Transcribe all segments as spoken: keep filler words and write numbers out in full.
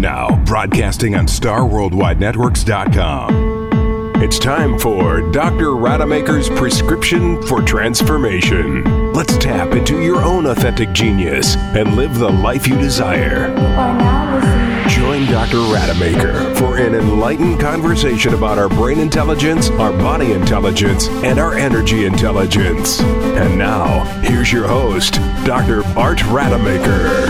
Now, broadcasting on star worldwide networks dot com. It's time for Doctor Rademacher's Prescription for Transformation. Let's tap into your own authentic genius and live the life you desire. You are now listening. Join Doctor Rademacher for an enlightened conversation about our brain intelligence, our body intelligence, and our energy intelligence. And now, here's your host, Doctor Bart Rademacher.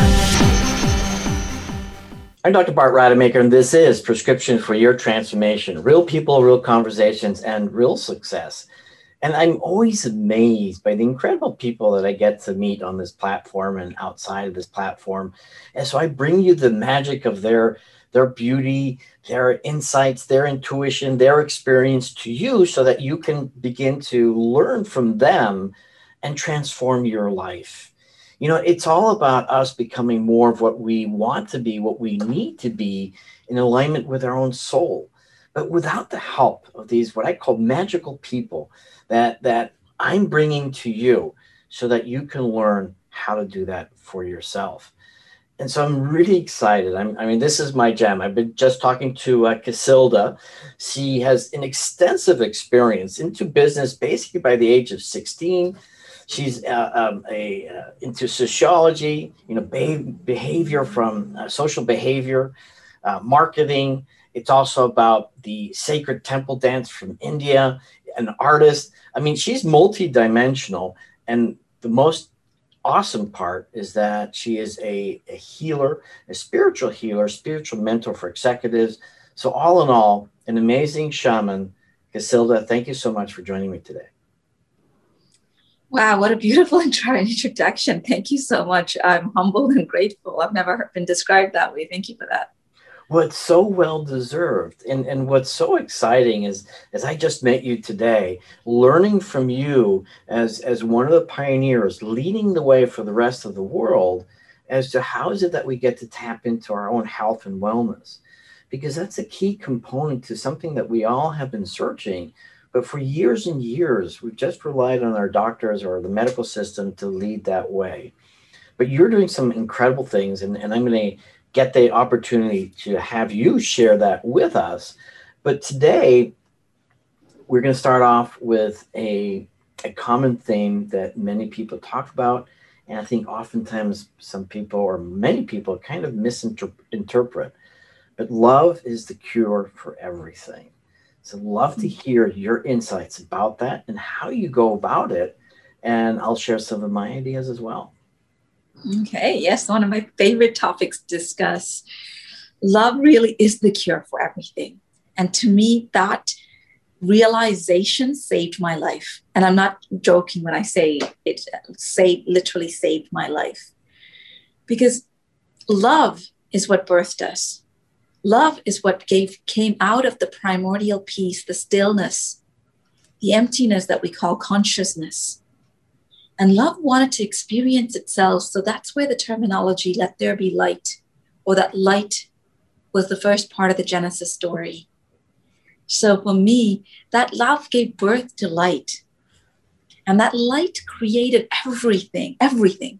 I'm Doctor Bart Rademacher, and this is Prescription for Your Transformation. Real people, real conversations, and real success. And I'm always amazed by the incredible people that I get to meet on this platform and outside of this platform. And so I bring you the magic of their, their beauty, their insights, their intuition, their experience to you so that you can begin to learn from them and transform your life. You know, it's all about us becoming more of what we want to be, what we need to be in alignment with our own soul. But without the help of these, what I call magical people that, that I'm bringing to you so that you can learn how to do that for yourself. And so I'm really excited. I'm, I mean, this is my jam. I've been just talking to uh, Casilda. She has an extensive experience into business basically by the age of sixteen. She's uh, um, a, uh, into sociology, you know, be- behavior from uh, social behavior, uh, marketing. It's also about the sacred temple dance from India, an artist. I mean, she's multidimensional. And the most awesome part is that she is a, a healer, a spiritual healer, spiritual mentor for executives. So all in all, an amazing shaman. Casilda, thank you so much for joining me today. Wow, what a beautiful intro and introduction. Thank you so much. I'm humbled and grateful. I've never been described that way. Thank you for that. Well, it's so well deserved. And, and what's so exciting is, as I just met you today, learning from you as, as one of the pioneers, leading the way for the rest of the world as to how is it that we get to tap into our own health and wellness. Because that's a key component to something that we all have been searching. But for years and years, we've just relied on our doctors or the medical system to lead that way. But you're doing some incredible things, and, and I'm going to get the opportunity to have you share that with us. But today, we're going to start off with a, a common theme that many people talk about, and I think oftentimes some people or many people kind of misinterpret. But love is the cure for everything. So love to hear your insights about that and how you go about it. And I'll share some of my ideas as well. Okay, yes, one of my favorite topics to discuss. Love really is the cure for everything. And to me, that realization saved my life. And I'm not joking when I say it saved, literally saved my life. Because love is what birthed us. Love is what gave came out of the primordial peace, the stillness, the emptiness that we call consciousness. And love wanted to experience itself. So that's where the terminology, let there be light, or that light was the first part of the Genesis story. So for me, that love gave birth to light. And that light created everything, everything.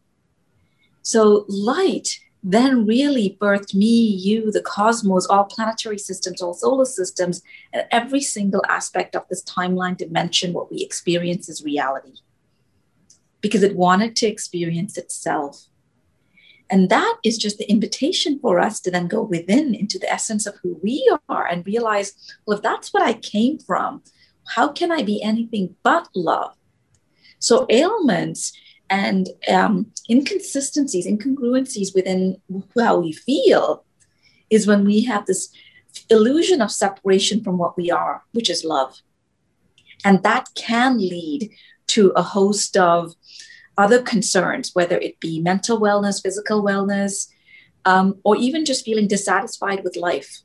So light then really birthed me, you, the cosmos, all planetary systems, all solar systems, and every single aspect of this timeline dimension, what we experience is reality. Because it wanted to experience itself. And that is just the invitation for us to then go within into the essence of who we are and realize, well, if that's what I came from, how can I be anything but love? So ailments and um, inconsistencies, incongruencies within how we feel is when we have this illusion of separation from what we are, which is love. And that can lead to a host of other concerns, whether it be mental wellness, physical wellness, um, or even just feeling dissatisfied with life.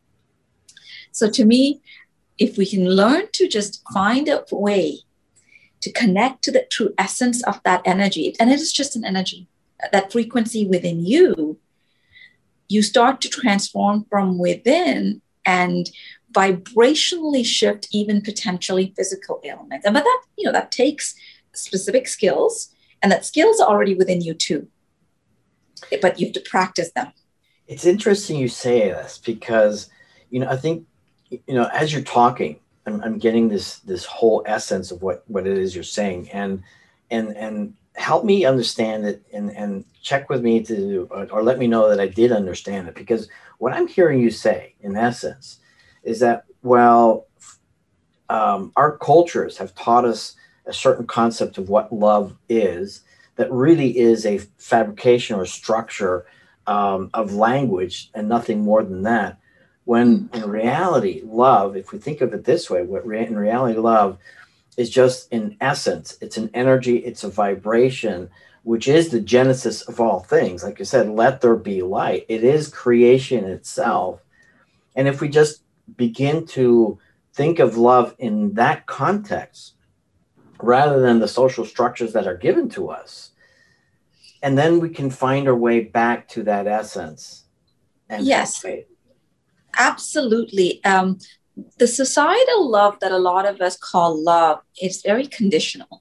So to me, if we can learn to just find a way to connect to the true essence of that energy, and it is just an energy, that frequency within you, you start to transform from within and vibrationally shift even potentially physical ailments. And but that, you know, that takes specific skills, and that skills are already within you too. But you have to practice them. It's interesting you say this because, you know, I think, you know, as you're talking, I'm, I'm getting this this whole essence of what what it is you're saying, and and and help me understand it, and and check with me to or, or let me know that I did understand it, because what I'm hearing you say in essence is that, well, um, our cultures have taught us a certain concept of what love is that really is a fabrication or structure um, of language and nothing more than that. When in reality, love, if we think of it this way, what re- in reality, love is just in essence, it's an energy, it's a vibration, which is the genesis of all things. Like you said, let there be light. It is creation itself. And if we just begin to think of love in that context, rather than the social structures that are given to us, and then we can find our way back to that essence. And yes, absolutely. Um, the societal love that a lot of us call love is very conditional.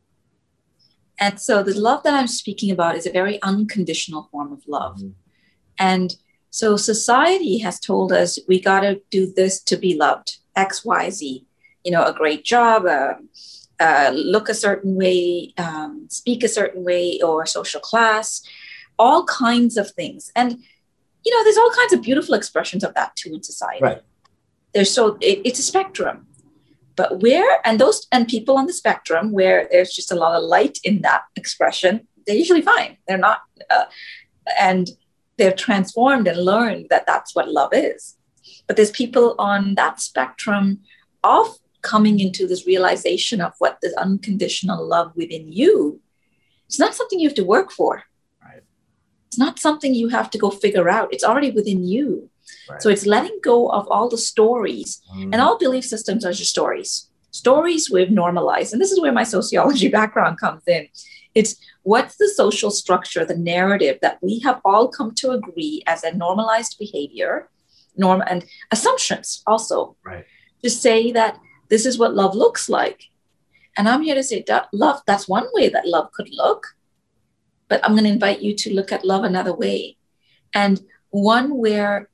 And so the love that I'm speaking about is a very unconditional form of love. Mm-hmm. And so society has told us we got to do this to be loved, X, Y, Z, you know, a great job, uh, uh, look a certain way, um, speak a certain way, or social class, all kinds of things. And, you know, there's all kinds of beautiful expressions of that too in society. Right. There's so it, it's a spectrum, but where, and those, and people on the spectrum where there's just a lot of light in that expression, they're usually fine. They're not, uh, and they're transformed and learned that that's what love is. But there's people on that spectrum of coming into this realization of what this unconditional love within you. It's not something you have to work for. Right. It's not something you have to go figure out. It's already within you. Right. So it's letting go of all the stories. Mm. And all belief systems are just stories. Stories we've normalized. And this is where my sociology background comes in. It's what's the social structure, the narrative that we have all come to agree as a normalized behavior, norm and assumptions also. Right. To say that this is what love looks like. And I'm here to say that love, that's one way that love could look. But I'm going to invite you to look at love another way. And one where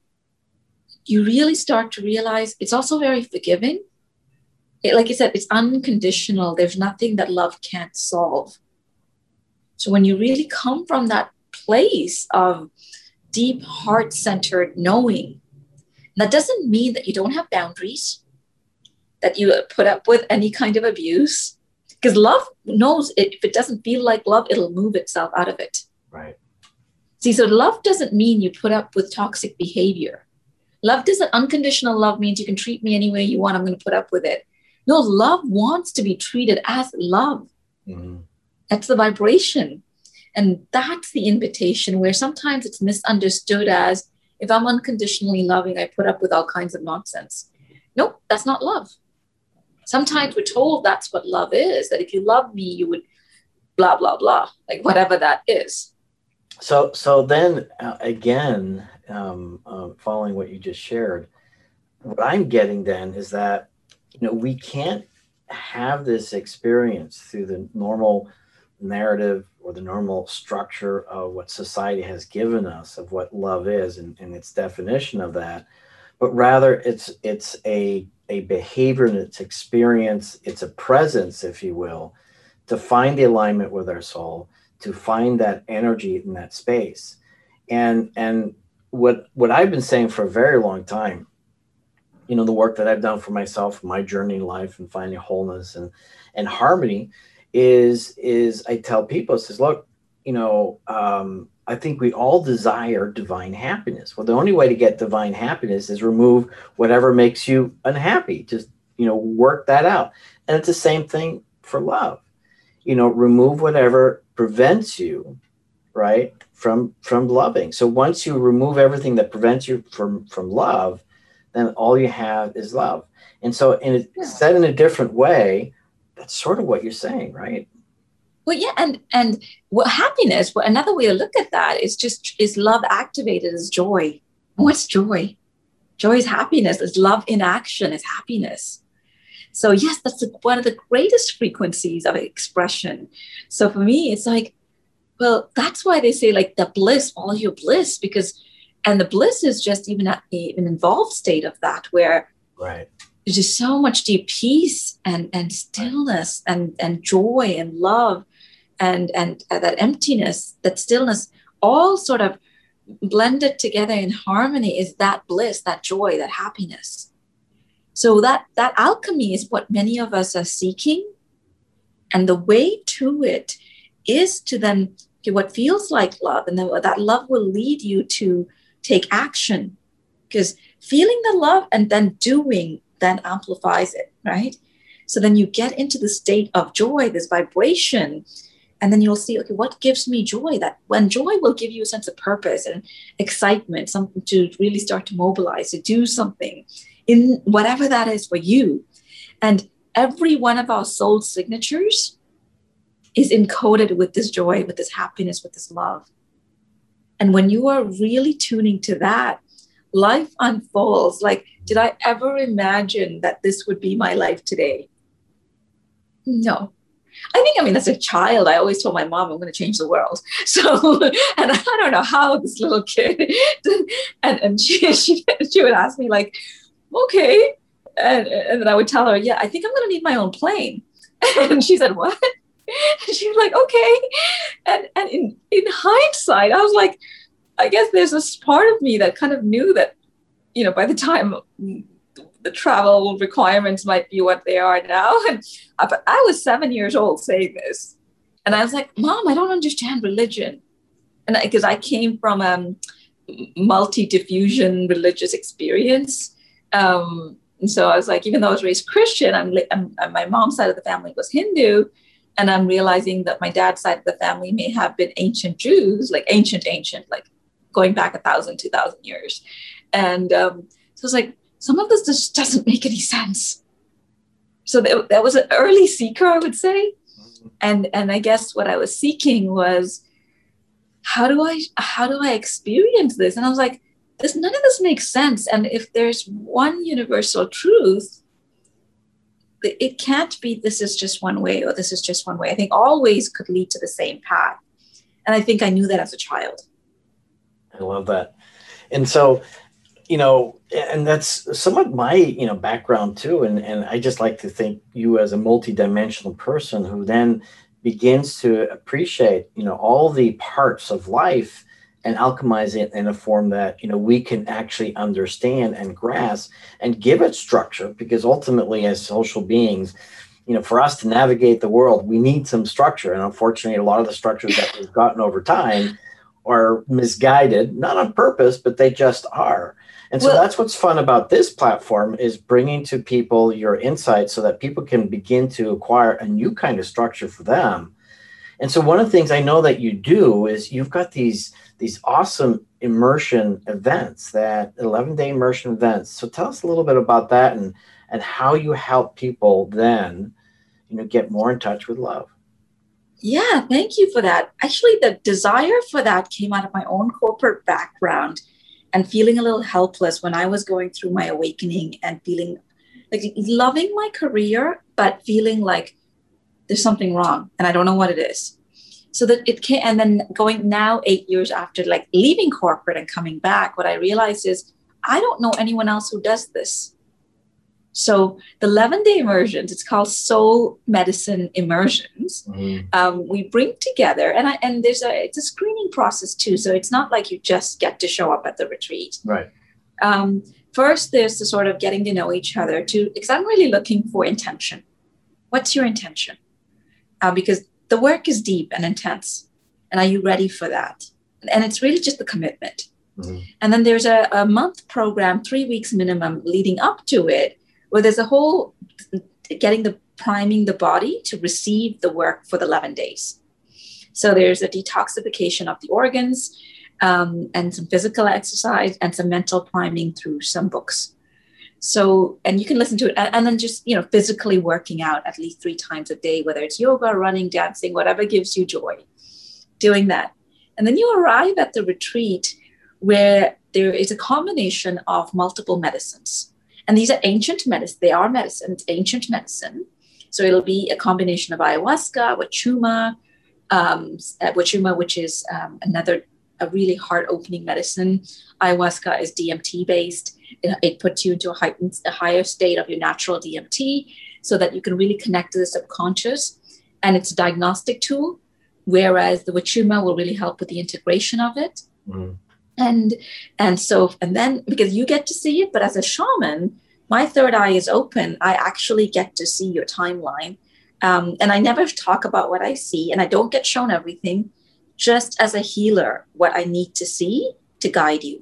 you really start to realize it's also very forgiving. It, like I said, it's unconditional. There's nothing that love can't solve. So when you really come from that place of deep heart-centered knowing, that doesn't mean that you don't have boundaries, that you put up with any kind of abuse, because love knows it, if it doesn't feel like love, it'll move itself out of it. Right. See, so love doesn't mean you put up with toxic behavior. Love doesn't, unconditional love means you can treat me any way you want, I'm going to put up with it. No, love wants to be treated as love. Mm-hmm. That's the vibration. And that's the invitation where sometimes it's misunderstood as, if I'm unconditionally loving, I put up with all kinds of nonsense. Nope, that's not love. Sometimes we're told that's what love is, that if you love me, you would blah, blah, blah, like whatever that is. So so then, uh, again, um, uh, following what you just shared, what I'm getting then is that, you know, we can't have this experience through the normal narrative or the normal structure of what society has given us of what love is and, and its definition of that, but rather it's it's a a behavior and its experience, it's a presence, if you will, to find the alignment with our soul, to find that energy in that space. And and what what I've been saying for a very long time, you know, the work that I've done for myself, my journey in life and finding wholeness and and harmony is is I tell people, it says, look, you know, um, I think we all desire divine happiness. Well, the only way to get divine happiness is remove whatever makes you unhappy. Just, you know, work that out. And it's the same thing for love. You know, remove whatever prevents you, right, from from loving. So once you remove everything that prevents you from from love, then all you have is love. And so, in a, yeah. said in a different way, that's sort of what you're saying, right? Well, yeah, and and what happiness? Well, another way to look at that is just is love activated as joy. What's joy? Joy is happiness. Is love in action is happiness. So yes, that's one of the greatest frequencies of expression. So for me, it's like, well, that's why they say like the bliss, all your bliss, because And the bliss is just even at a, an involved state of that, where right. there's just so much deep peace and, and stillness and, and joy and love and, and uh, that emptiness, that stillness, all sort of blended together in harmony is that bliss, that joy, that happiness. So that, that alchemy is what many of us are seeking. And the way to it is to then, okay, what feels like love, and then that love will lead you to take action, because feeling the love and then doing then amplifies it, right? So then you get into the state of joy, this vibration, and then you'll see, okay, what gives me joy? That when joy will give you a sense of purpose and excitement, something to really start to mobilize, to do something in whatever that is for you. And every one of our soul signatures is encoded with this joy, with this happiness, with this love. And when you are really tuning to that, life unfolds. Like, did I ever imagine that this would be my life today? No. I think, I mean, as a child, I always told my mom, I'm going to change the world. So, and I don't know how this little kid, and, and she, she, she would ask me like, okay. And, and then I would tell her, yeah, I think I'm going to need my own plane. And she said, what? And she was like, okay. And, and in, in hindsight, I was like, I guess there's this part of me that kind of knew that, you know, by the time the travel requirements might be what they are now. And I, but I was seven years old saying this. And I was like, Mom, I don't understand religion. And because I, I came from a um, multi-diffusion religious experience. Um, and so I was like, even though I was raised Christian, I'm, I'm, my mom's side of the family was Hindu. And I'm realizing that my dad's side of the family may have been ancient Jews, like ancient, ancient, like going back a thousand, two thousand years. And um, so it's like, some of this just doesn't make any sense. So that, that was an early seeker, I would say. And and I guess what I was seeking was, how do I how do I experience this? And I was like, this none of this makes sense. And if there's one universal truth, it can't be this is just one way or this is just one way. I think all ways could lead to the same path. And I think I knew that as a child. I love that. And so, you know, and that's somewhat my, you know, background too. And, and I just like to think you as a multidimensional person who then begins to appreciate, you know, all the parts of life and alchemize it in a form that, you know, we can actually understand and grasp and give it structure, because ultimately as social beings, you know, for us to navigate the world, we need some structure. And unfortunately, a lot of the structures that we've gotten over time are misguided, not on purpose, but they just are. And so well, that's what's fun about this platform, is bringing to people your insights so that people can begin to acquire a new kind of structure for them. And so one of the things I know that you do is you've got these, these awesome immersion events, that eleven-day immersion events. So tell us a little bit about that and, and how you help people then, you know, get more in touch with love. Yeah, thank you for that. Actually, the desire for that came out of my own corporate background and feeling a little helpless when I was going through my awakening and feeling like loving my career, but feeling like there's something wrong and I don't know what it is. So that it came, and then going now eight years after like leaving corporate and coming back, what I realized is I don't know anyone else who does this. So the eleven-day immersions, it's called Soul Medicine Immersions. Mm-hmm. Um, we bring together, and I, and there's a it's a screening process too. So it's not like you just get to show up at the retreat. Right. Um, first, there's the sort of getting to know each other too, because I'm really looking for intention. What's your intention? Uh, because the work is deep and intense, and are you ready for that? And it's really just the commitment. Mm-hmm. And then there's a, a month program, three weeks minimum, leading up to it, where there's a whole getting the priming the body to receive the work for the eleven days. So there's a detoxification of the organs um, and some physical exercise and some mental priming through some books. So, and you can listen to it and, and then just, you know, physically working out at least three times a day, whether it's yoga, running, dancing, whatever gives you joy, doing that. And then you arrive at the retreat where there is a combination of multiple medicines. And these are ancient medicine. They are medicine. It's ancient medicine. So it'll be a combination of ayahuasca, wachuma, um, wachuma, which is um, another a really heart-opening medicine. Ayahuasca is D M T based. It, it puts you into a, heightened, a higher state of your natural D M T so that you can really connect to the subconscious. And it's a diagnostic tool, whereas the Wachuma will really help with the integration of it. Mm-hmm. And and so, and then because you get to see it, but as a shaman, my third eye is open. I actually get to see your timeline. Um, and I never talk about what I see, and I don't get shown everything, just as a healer, what I need to see to guide you.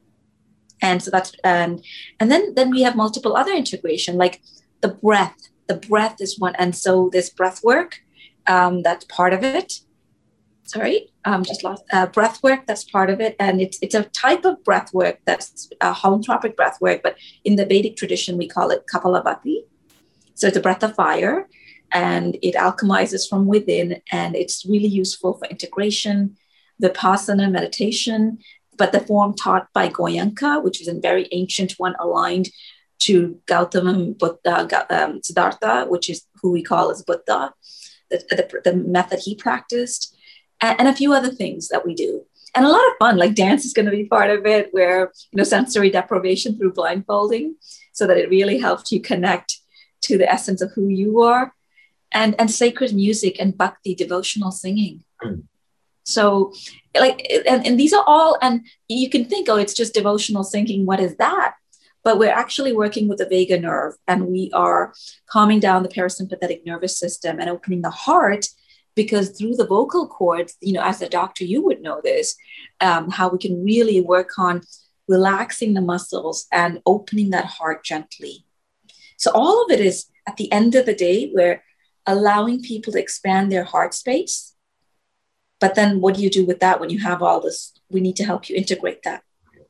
And so that's, and, and then, then we have multiple other integration, like the breath. The breath is one. And so this breath work, um, that's part of it. Sorry, um, just lost uh, breath work. That's part of it. And it's, it's a type of breath work that's a holotropic breath work, but in the Vedic tradition, we call it Kapalabhati. So it's a breath of fire. And it alchemizes from within, and it's really useful for integration, Vipassana meditation, but the form taught by Goenka, which is a very ancient one aligned to Gautama Buddha, um, Siddhartha, which is who we call as Buddha, the, the, the method he practiced, and, and a few other things that we do. And a lot of fun, like dance is going to be part of it, where, you know, sensory deprivation through blindfolding, so that it really helps you connect to the essence of who you are. And, and sacred music and bhakti, devotional singing. Mm. So like, and, and these are all, and you can think, oh, it's just devotional singing. What is that? But we're actually working with the vagus nerve, and we are calming down the parasympathetic nervous system and opening the heart, because through the vocal cords, you know, as a doctor, you would know this, um, how we can really work on relaxing the muscles and opening that heart gently. So all of it is at the end of the day, where allowing people to expand their heart space. But then what do you do with that when you have all this? We need to help you integrate that.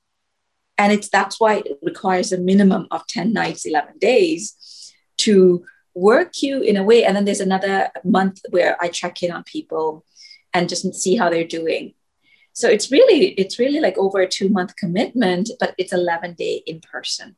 And it's that's why it requires a minimum of ten nights, eleven days to work you in a way. And then there's another month where I check in on people and just see how they're doing. So it's really, it's really like over a two month commitment, but it's eleven day in person.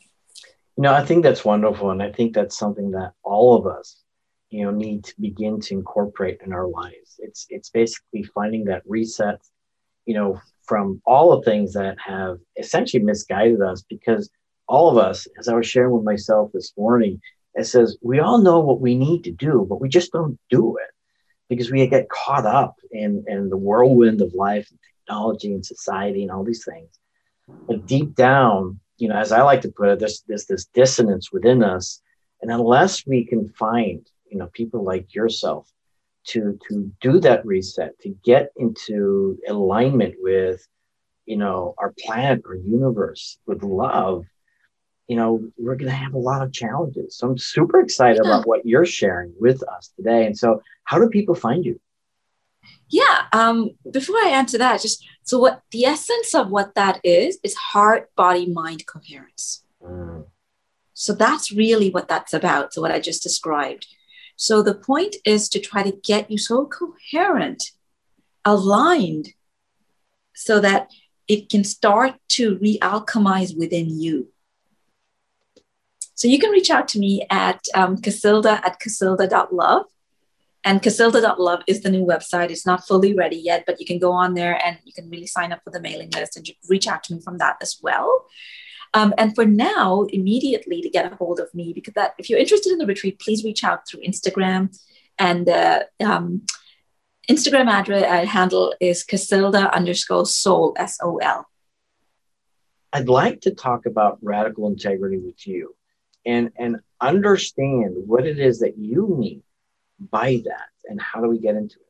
You know, I think that's wonderful. And I think that's something that all of us, you know, need to begin to incorporate in our lives. It's it's basically finding that reset, you know, from all the things that have essentially misguided us, because all of us, as I was sharing with myself this morning, it says we all know what we need to do, but we just don't do it because we get caught up in, in the whirlwind of life and technology and society and all these things. But deep down, you know, as I like to put it, there's, there's this dissonance within us. And unless we can find, you know, people like yourself to, to do that reset, to get into alignment with, you know, our planet or universe with love, you know, we're going to have a lot of challenges. So I'm super excited yeah. about what you're sharing with us today. And so how do people find you? Yeah. Um, before I answer that, just so what the essence of what that is, is heart, body, mind coherence. Mm. So that's really what that's about. So what I just described. So the point is to try to get you so coherent, aligned, so that it can start to re-alchemize within you. So you can reach out to me at um, Casilda at casilda dot love. And casilda dot love is the new website. It's not fully ready yet, but you can go on there and you can really sign up for the mailing list and reach out to me from that as well. Um, and for now, immediately to get a hold of me, because that if you're interested in the retreat, please reach out through Instagram. And uh, um, Instagram address uh, handle is Casilda underscore soul, S O L. I'd like to talk about radical integrity with you and, and understand what it is that you mean by that and how do we get into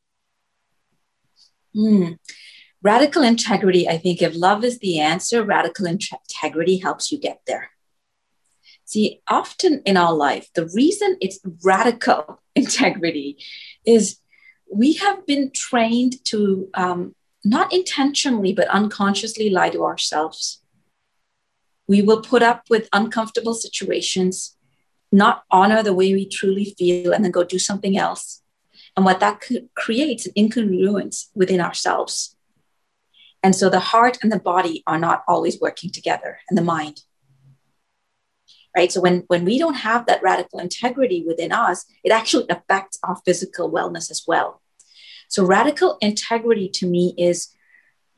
it? Mm. Radical integrity, I think if love is the answer, radical integrity helps you get there. See, often in our life, the reason it's radical integrity is we have been trained to um, not intentionally, but unconsciously lie to ourselves. We will put up with uncomfortable situations, not honor the way we truly feel, and then go do something else. And what that creates an incongruence within ourselves. And so the heart and the body are not always working together, and the mind. Right? So when, when we don't have that radical integrity within us, it actually affects our physical wellness as well. So radical integrity to me is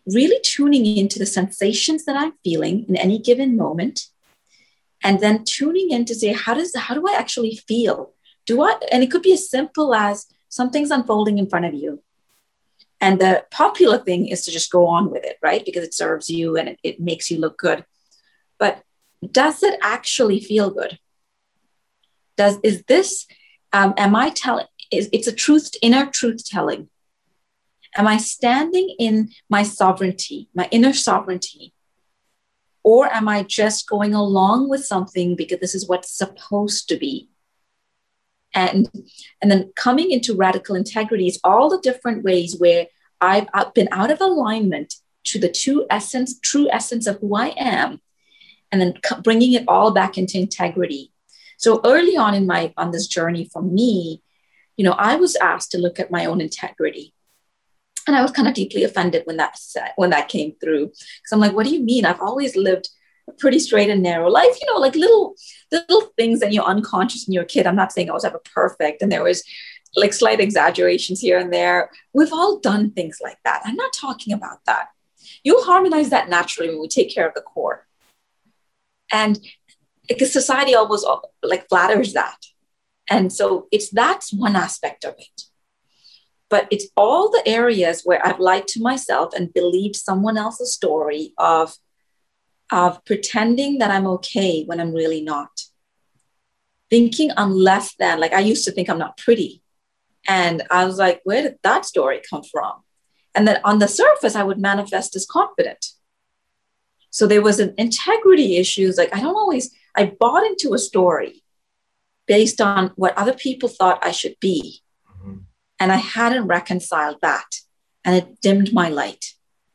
really tuning into the sensations that I'm feeling in any given moment, and then tuning in to say, how does how do I actually feel? Do I? And it could be as simple as something's unfolding in front of you, and the popular thing is to just go on with it, right? Because it serves you and it, it makes you look good. But does it actually feel good? Does is this? Um, am I telling? Is it's a truth, inner truth telling? Am I standing in my sovereignty, my inner sovereignty? Or am I just going along with something because this is what's supposed to be? And, and then coming into radical integrity is all the different ways where I've, I've been out of alignment to the true essence, true essence of who I am, and then co- bringing it all back into integrity. So early on in my, on this journey for me, you know, I was asked to look at my own integrity. And I was kind of deeply offended when that when that came through. Because I'm like, what do you mean? I've always lived a pretty straight and narrow life, you know, like little, little things that you're unconscious when you're a kid. I'm not saying I was ever perfect. And there was like slight exaggerations here and there. We've all done things like that. I'm not talking about that. You'll harmonize that naturally when we take care of the core. And because society always like flatters that. And so it's that's one aspect of it. But it's all the areas where I've lied to myself and believed someone else's story of, of pretending that I'm okay when I'm really not. Thinking I'm less than, like I used to think I'm not pretty. And I was like, where did that story come from? And then on the surface, I would manifest as confident. So there was an integrity issues. Like I don't always, I bought into a story based on what other people thought I should be. Mm-hmm. And I hadn't reconciled that, and it dimmed my light.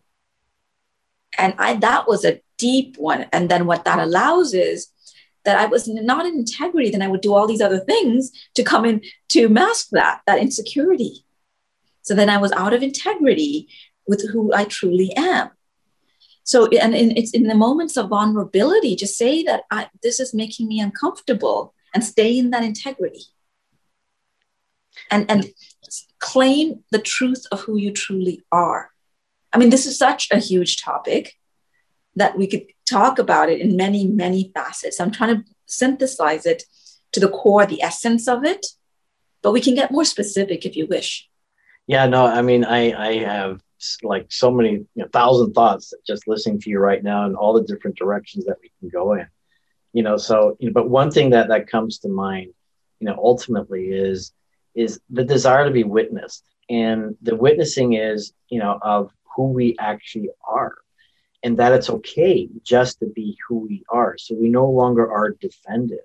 And I that was a deep one. And then what that allows is that I was not in integrity, then I would do all these other things to come in to mask that, that insecurity. So then I was out of integrity with who I truly am. So, and, and it's in the moments of vulnerability, just say that I, this is making me uncomfortable and stay in that integrity. And, and claim the truth of who you truly are. I mean, this is such a huge topic that we could talk about it in many, many facets. I'm trying to synthesize it to the core, the essence of it, but we can get more specific if you wish. Yeah, no, I mean, I, I have like so many, you know, thousand thoughts just listening to you right now and all the different directions that we can go in, you know, so, you know, but one thing that, that comes to mind, you know, ultimately is, is the desire to be witnessed. And the witnessing is, you know, of who we actually are, and that it's okay just to be who we are. So we no longer are defended.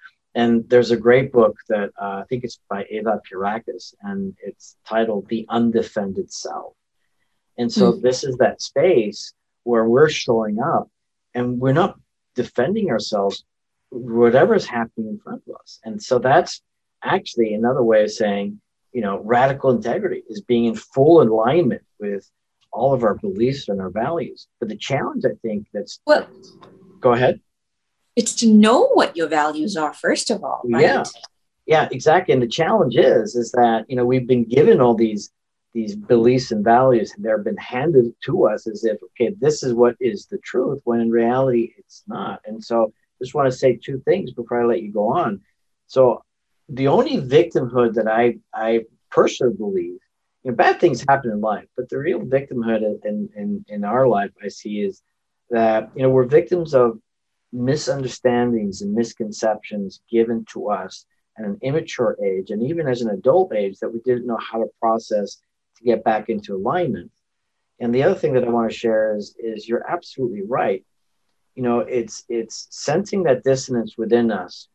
And there's a great book that uh, I think it's by Eva Pierrakis, and it's titled The Undefended Self. And so mm-hmm. this is that space where we're showing up and we're not defending ourselves, whatever's happening in front of us. And so that's actually another way of saying, you know, radical integrity is being in full alignment with all of our beliefs and our values. But the challenge, I think, that's well, go ahead. It's to know what your values are, first of all, right? Yeah, yeah, exactly. And the challenge is, is that, you know, we've been given all these, these beliefs and values, and they've been handed to us as if, okay, this is what is the truth, when in reality, it's not. And so I just want to say two things before I let you go on. So the only victimhood that I, I personally believe, you know, bad things happen in life, but the real victimhood in, in, in our life I see is that, you know, we're victims of misunderstandings and misconceptions given to us at an immature age, and even as an adult age, that we didn't know how to process to get back into alignment. And the other thing that I want to share is, is you're absolutely right. You know, it's, it's sensing that dissonance within us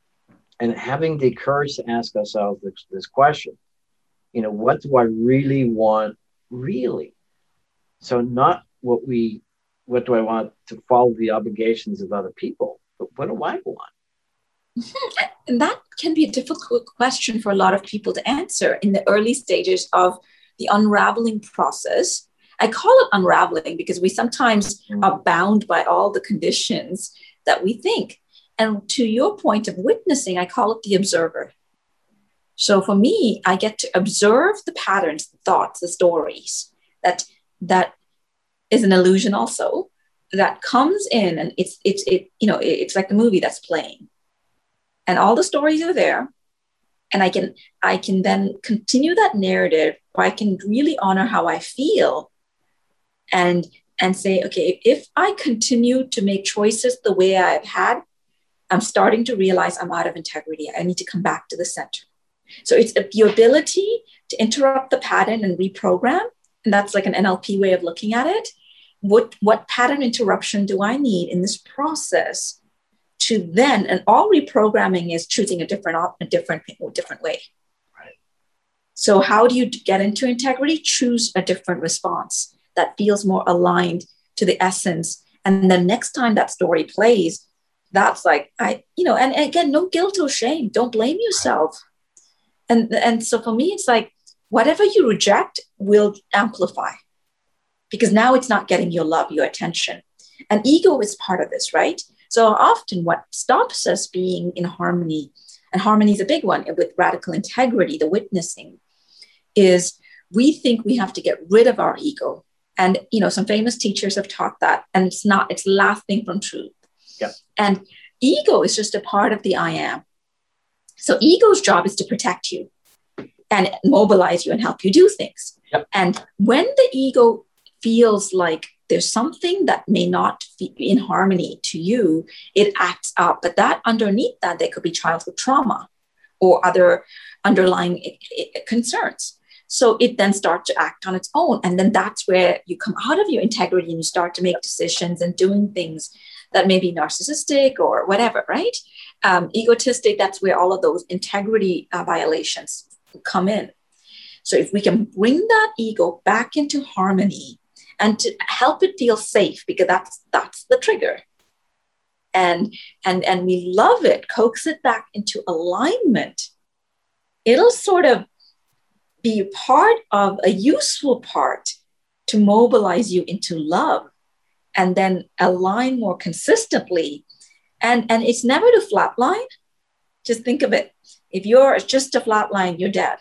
and having the courage to ask ourselves this, this question, you know, what do I really want, really? So not what we, what do I want to follow the obligations of other people, but what do I want? And that can be a difficult question for a lot of people to answer in the early stages of the unraveling process. I call it unraveling because we sometimes mm. are bound by all the conditions that we think. And to your point of witnessing, I call it the observer. So for me, I get to observe the patterns, the thoughts, the stories that, that is an illusion also that comes in, and it's, it's, it, you know, it's like the movie that's playing and all the stories are there. And I can, I can then continue that narrative, or I can really honor how I feel and, and say, okay, if I continue to make choices the way I've had, I'm starting to realize I'm out of integrity. I need to come back to the center. So it's the ability to interrupt the pattern and reprogram. And that's like an N L P way of looking at it. What, what pattern interruption do I need in this process to then, and all reprogramming is choosing a different, a different, different way. Right. So how do you get into integrity? Choose a different response that feels more aligned to the essence. And then next time that story plays, that's like, I, you know, and, and again, no guilt or shame. Don't blame yourself. Right. And, and so for me, it's like, whatever you reject will amplify, because now it's not getting your love, your attention. And ego is part of this, right? So often what stops us being in harmony, and harmony is a big one with radical integrity, the witnessing, is we think we have to get rid of our ego. And, you know, some famous teachers have taught that, and it's not, it's laughing from truth. Yep. And ego is just a part of the I am. So ego's job is to protect you and mobilize you and help you do things. Yep. And when the ego feels like there's something that may not be in harmony to you, it acts up. But that underneath that, there could be childhood trauma or other underlying concerns. So it then starts to act on its own. And then that's where you come out of your integrity and you start to make decisions and doing things that may be narcissistic or whatever, right? Um, egotistic, that's where all of those integrity uh, violations come in. So if we can bring that ego back into harmony and to help it feel safe, because that's that's the trigger, and and and we love it, coax it back into alignment, it'll sort of be part of a useful part to mobilize you into love and then align more consistently. And, and it's never to flatline. Just think of it. If you're just a flatline, you're dead.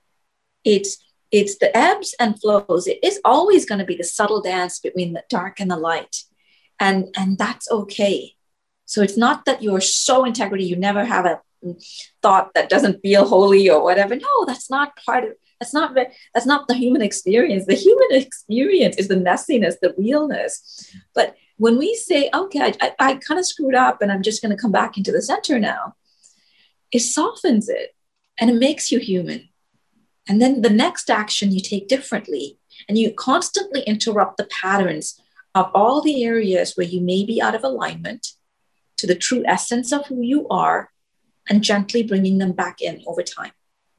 It's, it's the ebbs and flows. It is always going to be the subtle dance between the dark and the light. And, and that's okay. So it's not that you're so integrity, you never have a thought that doesn't feel holy or whatever. No, that's not part of, that's not, that's not the human experience. The human experience is the messiness, the realness. But when we say, okay, I, I, I kind of screwed up and I'm just going to come back into the center now, it softens it and it makes you human. And then the next action you take differently, and you constantly interrupt the patterns of all the areas where you may be out of alignment to the true essence of who you are, and gently bringing them back in over time.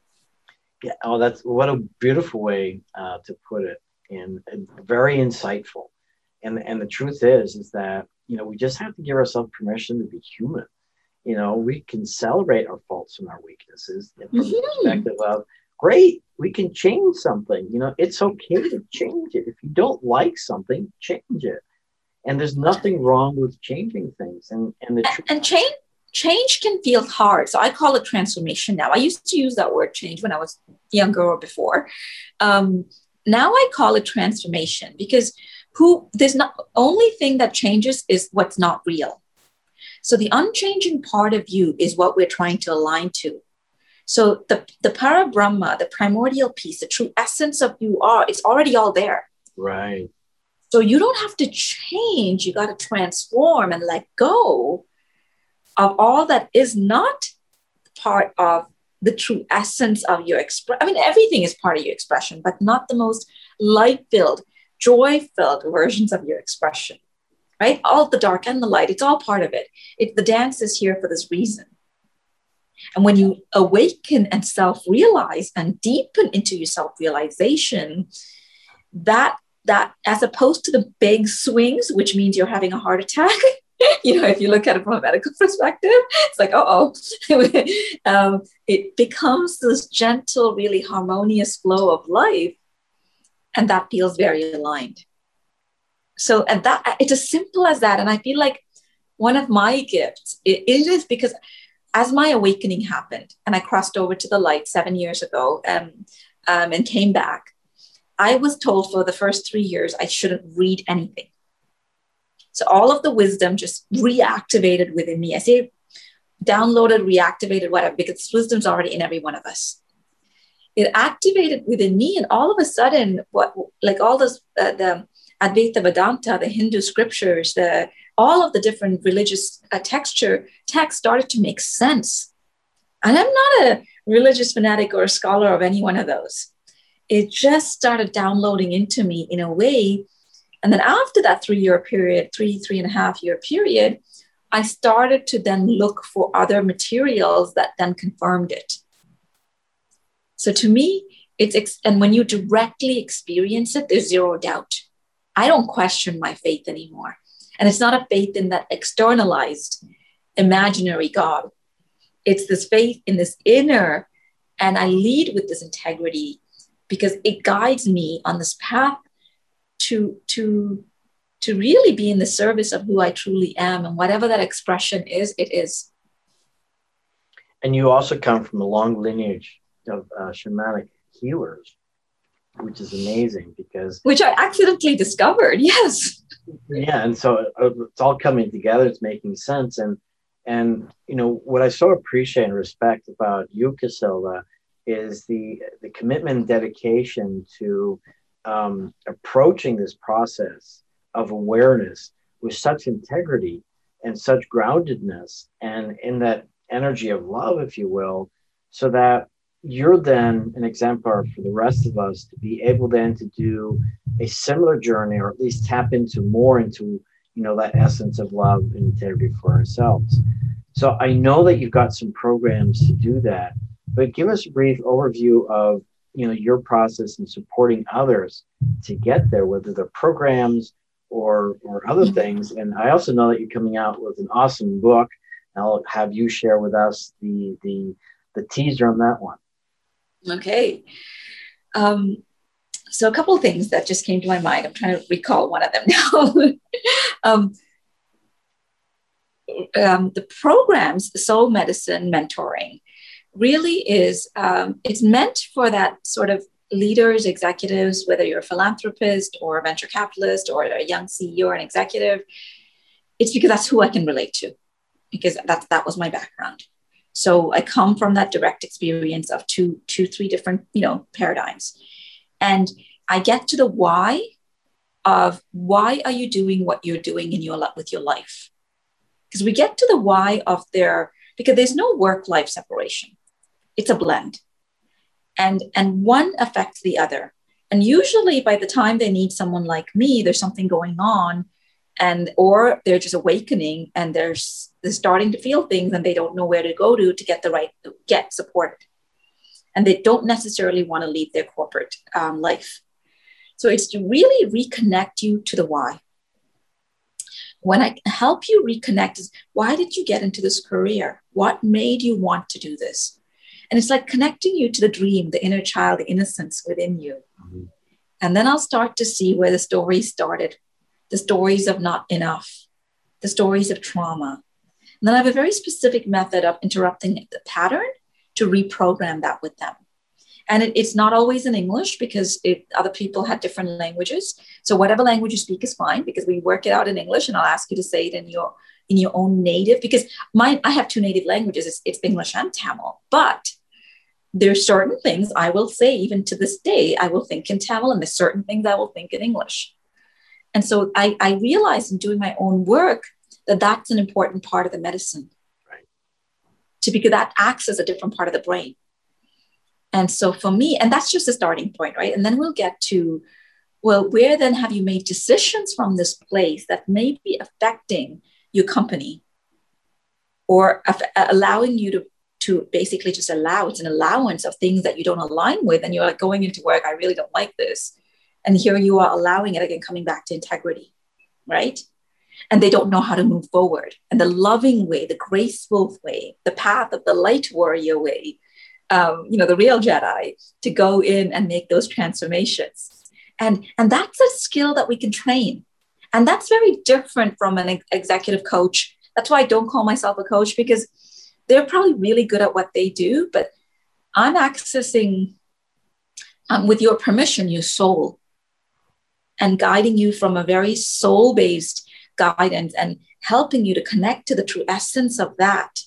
Yeah. Oh, that's what a beautiful way uh, to put it, and, and very insightful. And and the truth is, is that, you know, we just have to give ourselves permission to be human. You know, we can celebrate our faults and our weaknesses from mm-hmm. the perspective of, great, we can change something. You know, it's okay to change it. If you don't like something, change it. And there's nothing wrong with changing things. And and the truth, and change. Change can feel hard. So I call it transformation now. I used to use that word change when I was younger or before. Um, now I call it transformation, because who there's not only thing that changes is what's not real. So the unchanging part of you is what we're trying to align to. So the, the Parabrahma, the primordial piece, the true essence of you are, it's already all there. Right. So you don't have to change. You got to transform and let go of all that is not part of the true essence of your expression. I mean, everything is part of your expression, but not the most light-filled, joy-filled versions of your expression, right? All the dark and the light, it's all part of it. It the dance is here for this reason. And when you awaken and self-realize and deepen into your self-realization, that, that as opposed to the big swings, which means you're having a heart attack, you know, if you look at it from a medical perspective, it's like, oh, um, it becomes this gentle, really harmonious flow of life. And that feels very aligned. So, and that it's as simple as that. And I feel like one of my gifts, it, it is because as my awakening happened and I crossed over to the light seven years ago um, um, and came back, I was told for the first three years I shouldn't read anything. So all of the wisdom just reactivated within me. I say downloaded, reactivated, whatever, because wisdom's already in every one of us. It activated within me, and all of a sudden, what like all this, uh, the Advaita Vedanta, the Hindu scriptures, the all of the different religious uh, texture text started to make sense. And I'm not a religious fanatic or a scholar of any one of those. It just started downloading into me in a way. And then after that three-year period, three, three and a half year period, I started to then look for other materials that then confirmed it. So to me, it's, ex- and when you directly experience it, there's zero doubt. I don't question my faith anymore. And it's not a faith in that externalized imaginary God. It's this faith in this inner, and I lead with this integrity because it guides me on this path to, to, to really be in the service of who I truly am. And whatever that expression is, it is. And you also come from a long lineage of uh, shamanic healers, which is amazing because... Which I accidentally discovered, yes. Yeah, and so it's all coming together. It's making sense. And, and you know, what I so appreciate and respect about you, Casilda, is the the commitment and dedication to um, approaching this process of awareness with such integrity and such groundedness and in that energy of love, if you will, so that you're then an exemplar for the rest of us to be able then to do a similar journey, or at least tap into more into, you know, that essence of love and integrity for ourselves. So I know that you've got some programs to do that, but give us a brief overview of, you know, your process in supporting others to get there, whether they're programs or or other things. And I also know that you're coming out with an awesome book. I'll have you share with us the the the teaser on that one. Okay. Um, so a couple of things that just came to my mind. I'm trying to recall one of them now. um, um, the programs, Soul Medicine Mentoring, really is, um, it's meant for that sort of leaders, executives, whether you're a philanthropist or a venture capitalist or a young C E O or an executive. It's because that's who I can relate to, because that, that was my background. So I come from that direct experience of two, two, three different, you know, paradigms. And I get to the why of why are you doing what you're doing in your with your life? Because we get to the why of their, because there's no work-life separation. It's a blend. And, and one affects the other. And usually by the time they need someone like me, there's something going on, and or they're just awakening and they're, they're starting to feel things and they don't know where to go to to get the right, get supported. And they don't necessarily want to leave their corporate um, life. So it's to really reconnect you to the why. When I help you reconnect is, why did you get into this career? What made you want to do this? And it's like connecting you to the dream, the inner child, the innocence within you. Mm-hmm. And then I'll start to see where the story started, the stories of not enough, the stories of trauma. And then I have a very specific method of interrupting the pattern to reprogram that with them. And it, it's not always in English because it, other people had different languages. So whatever language you speak is fine, because we work it out in English, and I'll ask you to say it in your in your own native, because mine, I have two native languages. It's, it's English and Tamil. But there's certain things I will say, even to this day, I will think in Tamil, and there's certain things I will think in English. And so I, I realized in doing my own work that that's an important part of the medicine. Right. To, because that acts as a different part of the brain. And so for me, and that's just a starting point, right? And then we'll get to, well, where then have you made decisions from this place that may be affecting your company, or af- allowing you to, to basically just allow, it's an allowance of things that you don't align with. And you're like going into work, I really don't like this. And here you are allowing it again, coming back to integrity, right? And they don't know how to move forward. And the loving way, the graceful way, the path of the light warrior way, Um, you know, the real Jedi, to go in and make those transformations. And, and that's a skill that we can train. And that's very different from an ex- executive coach. That's why I don't call myself a coach, because they're probably really good at what they do, but I'm accessing um, with your permission, your soul, and guiding you from a very soul-based guidance and helping you to connect to the true essence of that,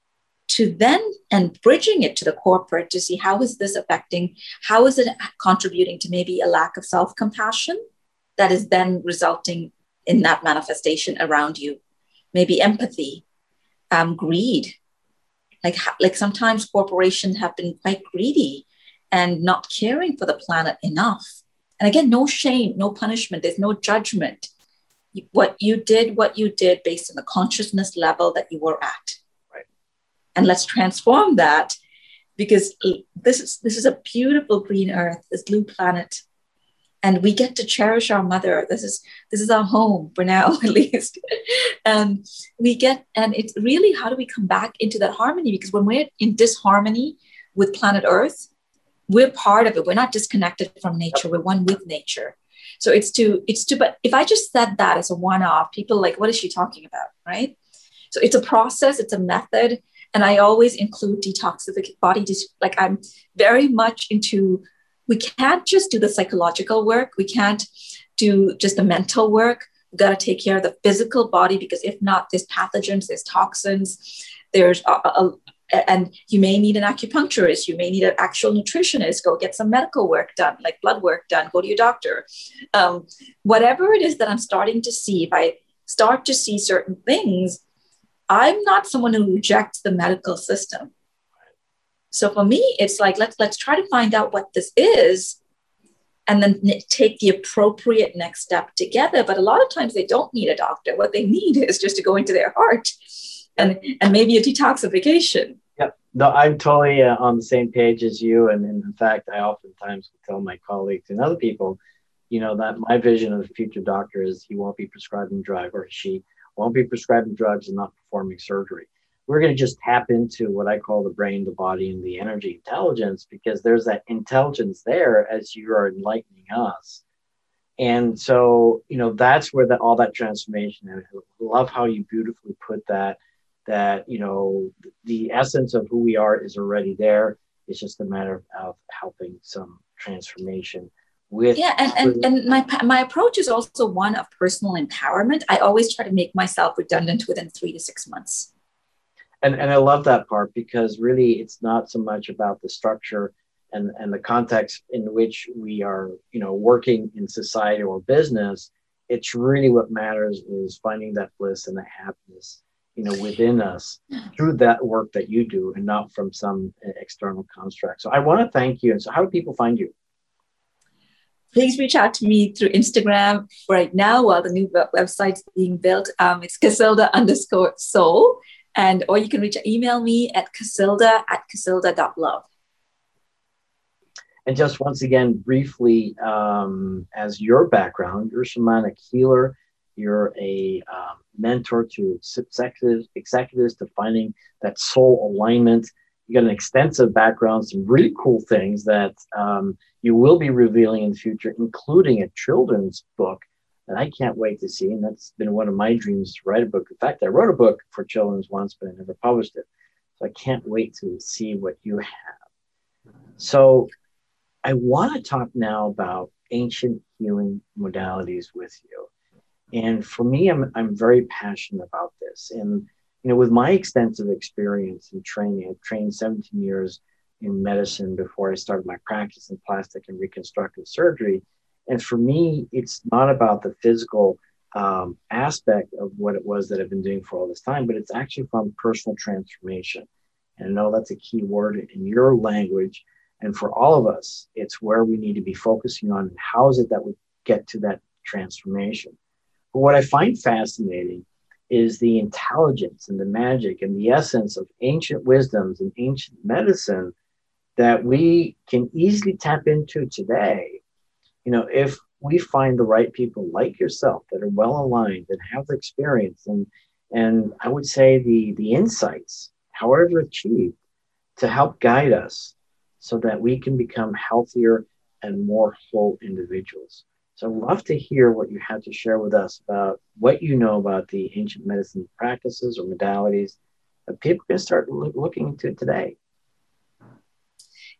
to then and bridging it to the corporate to see how is this affecting, how is it contributing to maybe a lack of self-compassion that is then resulting in that manifestation around you, maybe empathy, um, greed. Like, like sometimes corporations have been quite greedy and not caring for the planet enough. And again, no shame, no punishment, there's no judgment. What you did, what you did based on the consciousness level that you were at. Right. And let's transform that, because this is this is a beautiful green earth, this blue planet. And we get to cherish our mother. This is this is our home for now, at least. And we get, and it's really, how do we come back into that harmony? Because when we're in disharmony with planet Earth, we're part of it. We're not disconnected from nature. We're one with nature. So it's to, it's to, but if I just said that as a one-off, people are like, what is she talking about, right? So it's a process, it's a method. And I always include detoxification, body, like I'm very much into, we can't just do the psychological work. We can't do just the mental work. We've got to take care of the physical body, because if not, there's pathogens, there's toxins, there's a, a, and you may need an acupuncturist, you may need an actual nutritionist, go get some medical work done, like blood work done, go to your doctor. Um, whatever it is that I'm starting to see, if I start to see certain things, I'm not someone who rejects the medical system. So for me, it's like, let's, let's try to find out what this is and then take the appropriate next step together. But a lot of times they don't need a doctor. What they need is just to go into their heart and, and maybe a detoxification. Yep. No, I'm totally uh, on the same page as you. And, and in fact, I oftentimes tell my colleagues and other people, you know, that my vision of the future doctor is he won't be prescribing drugs, or she won't be prescribing drugs and not performing surgery. We're going to just tap into what I call the brain, the body, and the energy intelligence, because there's that intelligence there as you are enlightening us. And so, you know, that's where the, all that transformation, and I love how you beautifully put that, that, you know, the essence of who we are is already there. It's just a matter of, of helping some transformation with. Yeah. And, and, and my, my approach is also one of personal empowerment. I always try to make myself redundant within three to six months. And and I love that part, because really it's not so much about the structure and, and the context in which we are, you know, working in society or business. It's really what matters is finding that bliss and the happiness, you know, within us through that work that you do, and not from some external construct. So I want to thank you. And so how do people find you? Please reach out to me through Instagram right now while the new website's being built. Um, it's Casilda underscore soul. And, or you can reach, email me at casilda at casilda dot love. And just once again, briefly, um, as your background, you're a shamanic healer. You're a um, mentor to executives, executives to finding that soul alignment. You got an extensive background, some really cool things that um, you will be revealing in the future, including a children's book that I can't wait to see. And that's been one of my dreams, to write a book. In fact, I wrote a book for children's once, but I never published it. So I can't wait to see what you have. So I want to talk now about ancient healing modalities with you. And for me, I'm, I'm very passionate about this. And, you know, with my extensive experience in training, I've trained seventeen years in medicine before I started my practice in plastic and reconstructive surgery. And for me, it's not about the physical um, aspect of what it was that I've been doing for all this time, but it's actually from personal transformation. And I know that's a key word in your language. And for all of us, it's where we need to be focusing on. How is it that we get to that transformation? But what I find fascinating is the intelligence and the magic and the essence of ancient wisdoms and ancient medicine that we can easily tap into today. You know, if we find the right people like yourself that are well aligned and have the experience and, and I would say the, the insights, however achieved, to help guide us so that we can become healthier and more whole individuals. So I'd love to hear what you have to share with us about what you know about the ancient medicine practices or modalities that people can start lo- looking into today.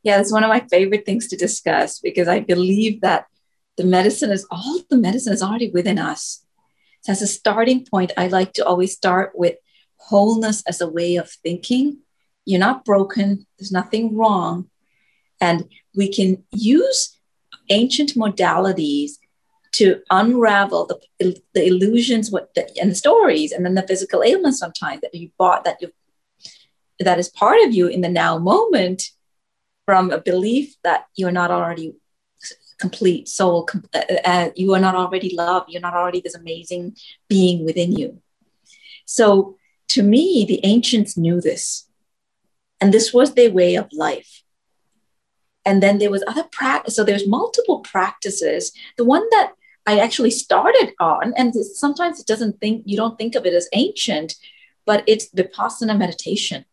Yeah, it's one of my favorite things to discuss because I believe that the medicine is all the medicine is already within us. So as a starting point, I like to always start with wholeness as a way of thinking. You're not broken. There's nothing wrong. And we can use ancient modalities to unravel the, the illusions what the, and the stories and then the physical ailments sometimes that you bought that you that is part of you in the now moment from a belief that you're not already complete soul, uh, you are not already love, you're not already this amazing being within you. So to me, the ancients knew this, and this was their way of life. And then there was other practice. So there's multiple practices. The one that I actually started on, and sometimes it doesn't think, you don't think of it as ancient, but it's Vipassana meditation.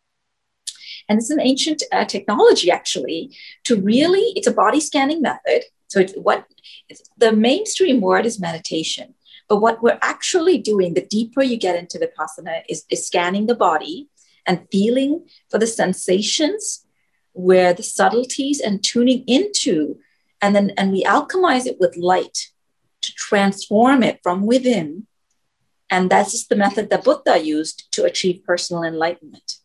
And it's an ancient uh, technology, actually, to really, it's a body scanning method. So it's what it's, the mainstream word is meditation. But what we're actually doing, the deeper you get into Vipassana, is, is scanning the body and feeling for the sensations, where the subtleties, and tuning into, and then and we alchemize it with light to transform it from within. And that's just the method that Buddha used to achieve personal enlightenment.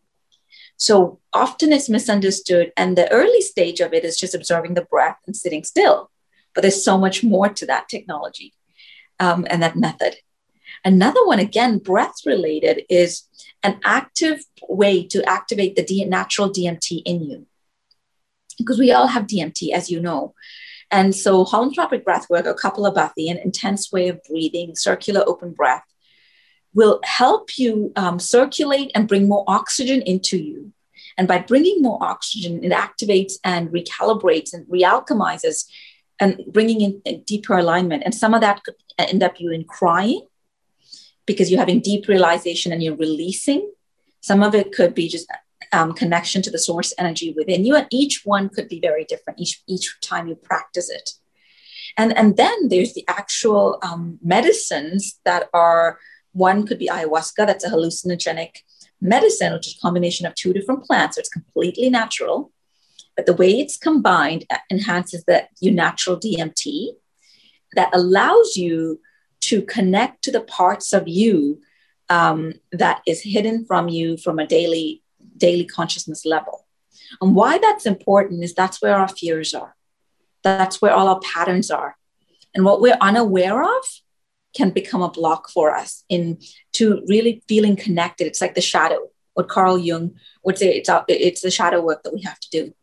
So often it's misunderstood, and the early stage of it is just observing the breath and sitting still. But there's so much more to that technology um, and that method. Another one, again, breath related, is an active way to activate the D- natural D M T in you. Because we all have D M T, as you know. And so holotropic breath work, or Kapalabhati, an intense way of breathing, circular open breath, will help you um, circulate and bring more oxygen into you. And by bringing more oxygen, it activates and recalibrates and realchemizes and bringing in a deeper alignment. And some of that could end up you in crying because you're having deep realization and you're releasing. Some of it could be just um, connection to the source energy within you. And each one could be very different each, each time you practice it. And, and then there's the actual um, medicines that are, one could be ayahuasca, that's a hallucinogenic medicine, which is a combination of two different plants. So it's completely natural, but the way it's combined enhances the your natural D M T that allows you to connect to the parts of you um, that is hidden from you from a daily, daily consciousness level. And why that's important is that's where our fears are. That's where all our patterns are. And what we're unaware of can become a block for us in to really feeling connected. It's like the shadow, what Carl Jung would say, it's, a, it's the shadow work that we have to do.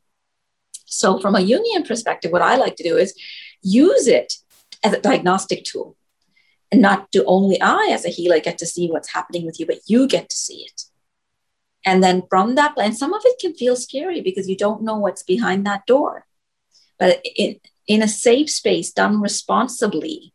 So from a Jungian perspective, what I like to do is use it as a diagnostic tool. And not do only I, as a healer, get to see what's happening with you, but you get to see it. And then from that, and some of it can feel scary because you don't know what's behind that door. But in, in a safe space, done responsibly,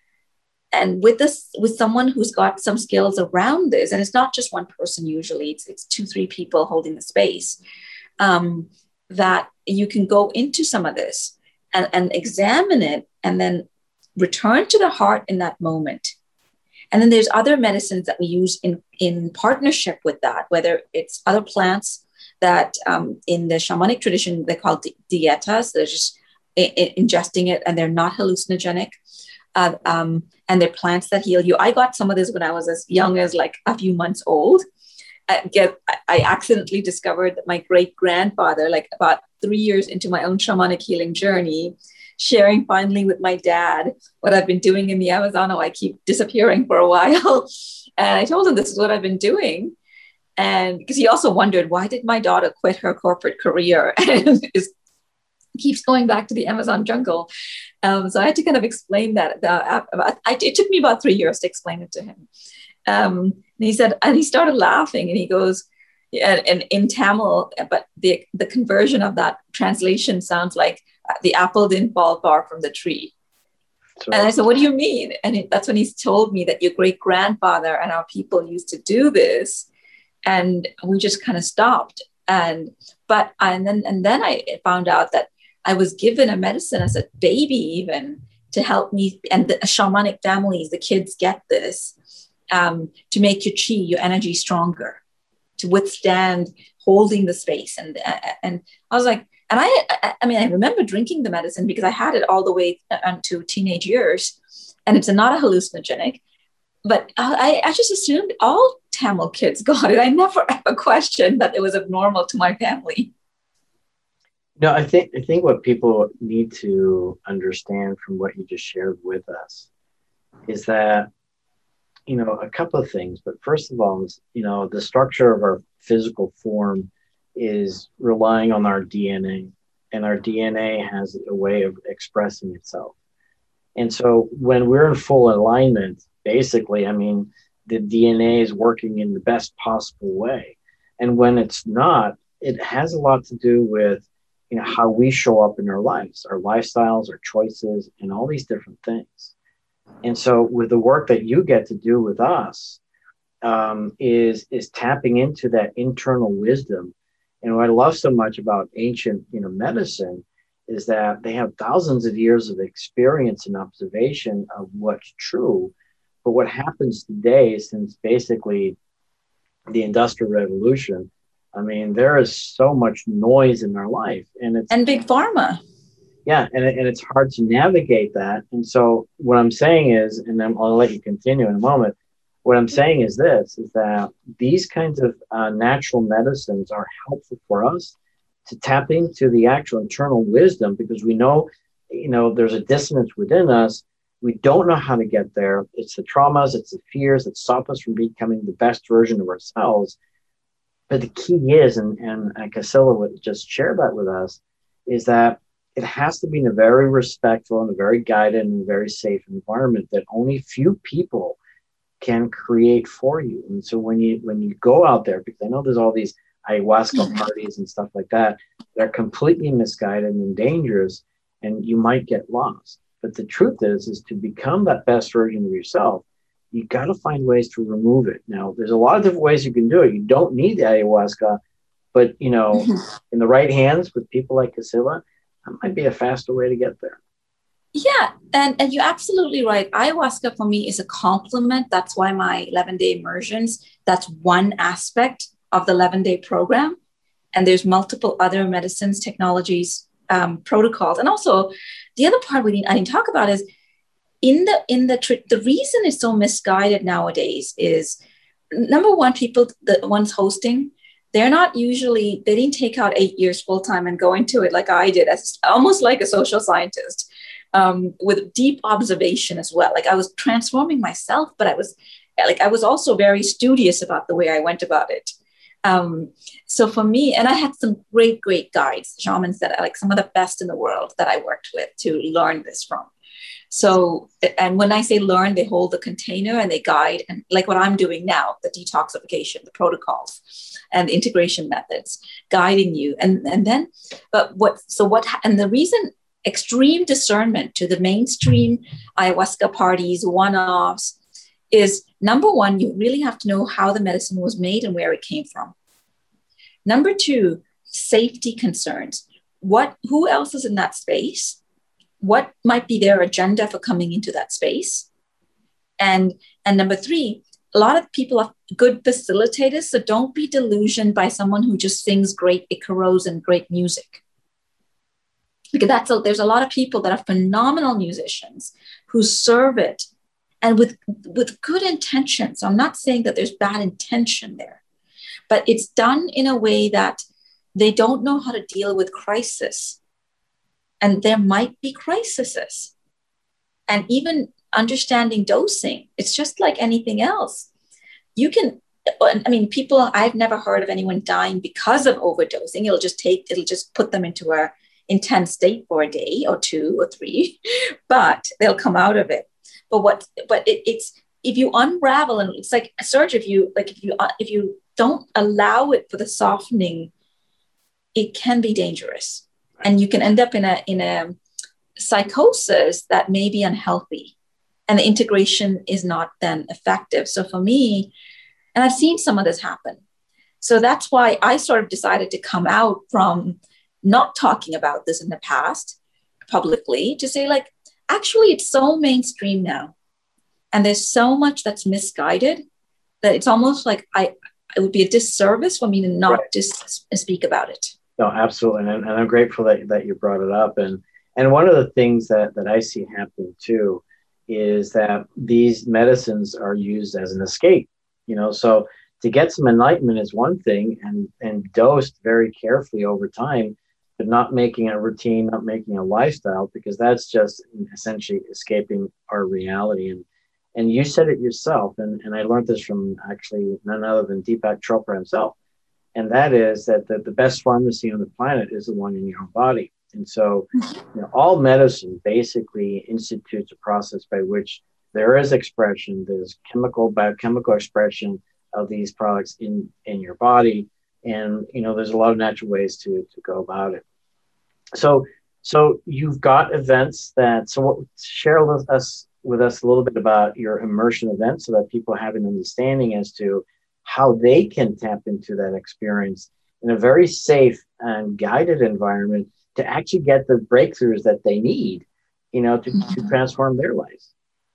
and with this, with someone who's got some skills around this, and it's not just one person usually, it's, it's two, three people holding the space, um, that you can go into some of this and, and examine it and then return to the heart in that moment. And then there's other medicines that we use in, in partnership with that, whether it's other plants that um, in the shamanic tradition, they call di- dietas. They're just I- I ingesting it and they're not hallucinogenic. Uh, um, and they're plants that heal you. I got some of this when I was as young as like a few months old. I, get, I accidentally discovered that my great grandfather, like about three years into my own shamanic healing journey, sharing finally with my dad what I've been doing in the Amazon. Oh, I keep disappearing for a while. And I told him this is what I've been doing. And because he also wondered, why did my daughter quit her corporate career and is, keeps going back to the Amazon jungle? Um, so I had to kind of explain that. The, I, it took me about three years to explain it to him. Um, and he said, and he started laughing and he goes, and, and in Tamil, but the, the conversion of that translation sounds like the apple didn't fall far from the tree. Right. And I said, what do you mean? And it, that's when he's told me that your great grandfather and our people used to do this. And we just kind of stopped. And, but, and then, and then I found out that I was given a medicine as a baby, even to help me. And the shamanic families, the kids get this um, to make your chi, your energy stronger. to withstand holding the space. And, and I was like, and I, I mean, I remember drinking the medicine because I had it all the way into teenage years, and it's not a hallucinogenic, but I, I just assumed all Tamil kids got it. I never ever questioned that it was abnormal to my family. No, I think I think what people need to understand from what you just shared with us is that, you know, a couple of things. But first of all, is, you know, the structure of our physical form is relying on our D N A, and our D N A has a way of expressing itself. And so when we're in full alignment, basically, I mean, the D N A is working in the best possible way. And when it's not, it has a lot to do with, you know, how we show up in our lives, our lifestyles, our choices, and all these different things. And so with the work that you get to do with us, um, is, is tapping into that internal wisdom. And what I love so much about ancient, you know, medicine is that they have thousands of years of experience and observation of what's true. But what happens today, since basically the Industrial Revolution, I mean, there is so much noise in our life, and it's and big pharma. Yeah, and and it's hard to navigate that. And so what I'm saying is, and then I'll let you continue in a moment. What I'm saying is this: is that these kinds of uh, natural medicines are helpful for us to tap into the actual internal wisdom, because we know, you know, there's a dissonance within us. We don't know how to get there. It's the traumas, it's the fears that stop us from becoming the best version of ourselves. But the key is, and, and, and Casilla would just share that with us, is that it has to be in a very respectful and a very guided and very safe environment that only few people can create for you. And so when you when you go out there, because I know there's all these ayahuasca parties and stuff like that, they're completely misguided and dangerous, and you might get lost. But the truth is, is to become that best version of yourself, you got to find ways to remove it. Now, there's a lot of different ways you can do it. You don't need the ayahuasca, but, you know, in the right hands with people like Casilla, that might be a faster way to get there. Yeah, and, and you're absolutely right. Ayahuasca for me is a complement. That's why my eleven-day immersions, that's one aspect of the eleven-day program. And there's multiple other medicines, technologies, um, protocols. And also, the other part we need, I didn't talk about is, in the in the tr- the reason it's so misguided nowadays is, number one, people, the ones hosting, they're not usually, they didn't take out eight years full time and go into it like I did, as almost like a social scientist, um, with deep observation as well. Like I was transforming myself, but I was like, I was also very studious about the way I went about it. Um, so for me, and I had some great, great guides, shamans that are like some of the best in the world that I worked with to learn this from. So, and when I say learn, they hold the container and they guide, and like what I'm doing now, the detoxification, the protocols and the integration methods, guiding you. And, and then, but what, so what, and the reason extreme discernment to the mainstream ayahuasca parties, one-offs, is number one, you really have to know how the medicine was made and where it came from. Number two, safety concerns. What, who else is in that space? What might be their agenda for coming into that space? And, and number three, a lot of people are good facilitators, so don't be delusioned by someone who just sings great Icaros and great music. Because that's a, there's a lot of people that are phenomenal musicians who serve it and with, with good intention. So I'm not saying that there's bad intention there, but it's done in a way that they don't know how to deal with crisis. And there might be crises. And even understanding dosing, it's just like anything else. You can, I mean, people, I've never heard of anyone dying because of overdosing. It'll just take, it'll just put them into a intense state for a day or two or three, but they'll come out of it. But what, but it, it's, if you unravel, and it's like, Serge, if you, like, if you, uh, if you don't allow it for the softening, it can be dangerous. And you can end up in a in a psychosis that may be unhealthy, and the integration is not then effective. So for me, and I've seen some of this happen. So that's why I sort of decided to come out from not talking about this in the past publicly, to say, like, actually, it's so mainstream now, and there's so much that's misguided that it's almost like I it would be a disservice for me to not Right. just speak about it. No, absolutely. And, and I'm grateful that, that you brought it up. And and one of the things that, that I see happening too is that these medicines are used as an escape. You know, so to get some enlightenment is one thing, and, and dosed very carefully over time, but not making a routine, not making a lifestyle, because that's just essentially escaping our reality. And and you said it yourself, and, and I learned this from actually none other than Deepak Chopra himself. And that is that the, the best pharmacy on the planet is the one in your own body. And so, you know, all medicine basically institutes a process by which there is expression, there's chemical, biochemical expression of these products in, in your body. And, you know, there's a lot of natural ways to, to go about it. So, so you've got events that, so what, share with us, with us a little bit about your immersion events so that people have an understanding as to how they can tap into that experience in a very safe and guided environment to actually get the breakthroughs that they need, you know, to, mm-hmm. to transform their lives.